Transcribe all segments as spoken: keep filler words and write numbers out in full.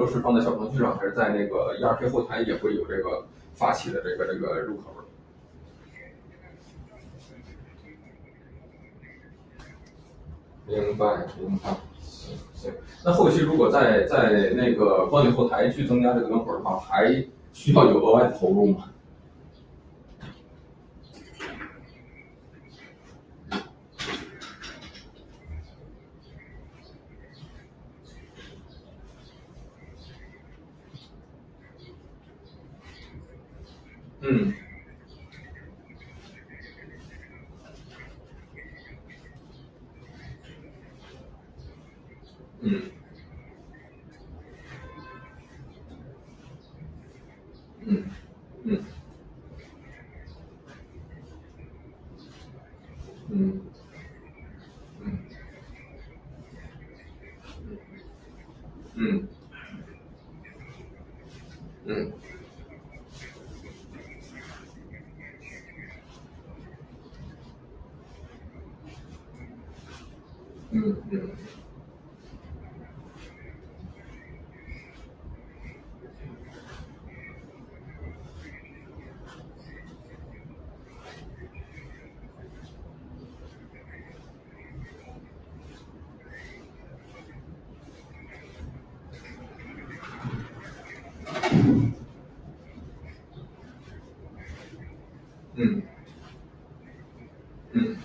都是放在小程序上，还是在那个 E R P 后台也会有这个发起的这个这个入口？明白，明白。行行，那后期如果在在那个管理后台去增加这个门口的话，还需要有额外的投入吗？嗯嗯嗯嗯嗯嗯嗯嗯嗯嗯嗯嗯。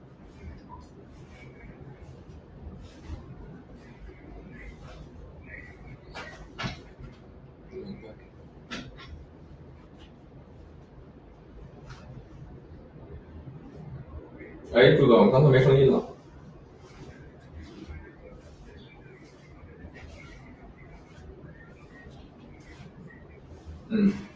明白。哎，朱总，刚才没声音了。嗯。